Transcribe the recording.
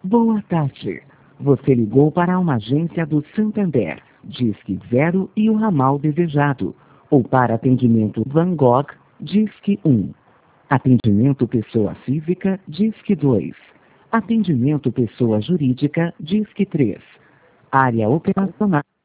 Boa tarde. Você ligou para uma agência do Santander, Disque 0 e o ramal desejado. Ou para atendimento Van Gogh, Disque 1. Atendimento pessoa física, Disque 2. Atendimento pessoa jurídica, Disque 3. Área operacional.